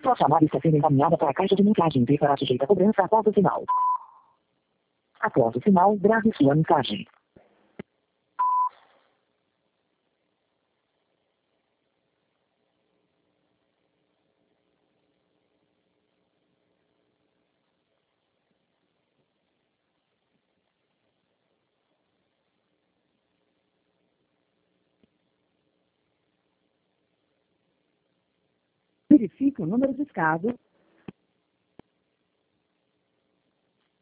Sua chamada está sendo encaminhada para a caixa de mensagens e será sujeita a cobrança após o sinal. Após o sinal, grave sua mensagem. Verifique o número discado